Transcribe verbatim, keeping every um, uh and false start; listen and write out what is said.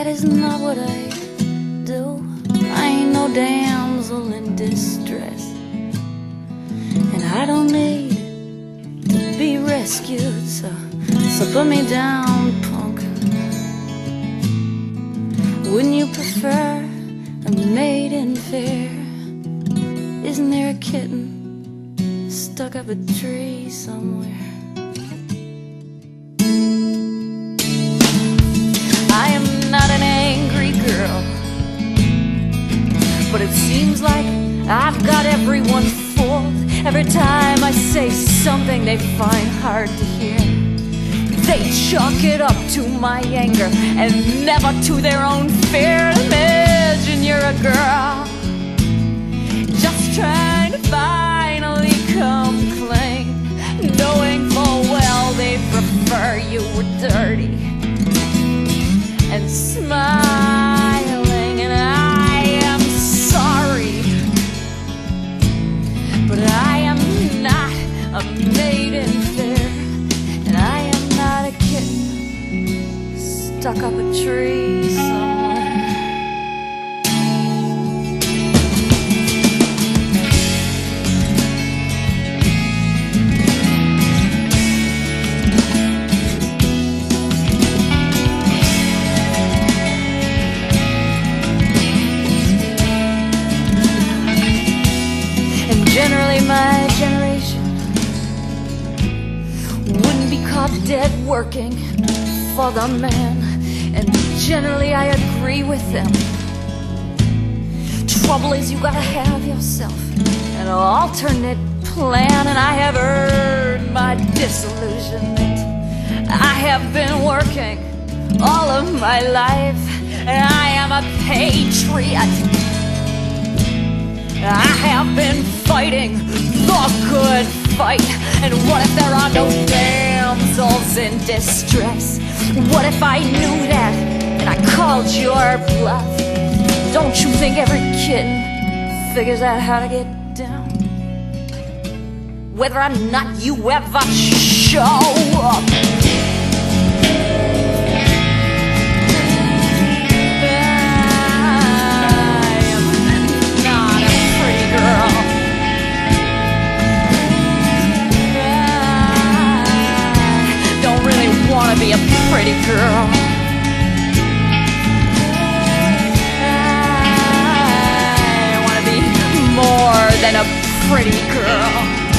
that is not what I do. I ain't no damsel in distress, and I don't need to be rescued, so, so put me down, punk. Wouldn't you prefer a maiden fair? Isn't there a kitten stuck up a tree somewhere? I am not an angry girl, but it seems like I've got everyone fooled. Every time I say something they find hard to hear, they chalk it up to my anger and never to their own fear. Imagine you're a girl just trying to finally come clean, knowing full well they prefer you were dirty and smiling. And I am sorry, but I am not a maiden fair, and I am not a kitten stuck up a tree somewhere. Generally my generation wouldn't be caught dead working for the man, and generally I agree with them. Trouble is, you gotta have yourself an alternate plan, and I have earned my disillusionment. I have been working all of my life, and I am a patriot. I have been fighting the good fight. And what if there are no damsels in distress? What if I knew that and I called your bluff? Don't you think every kitten figures out how to get down, whether or not you ever show up? Be a pretty girl. I wanna be more than a pretty girl.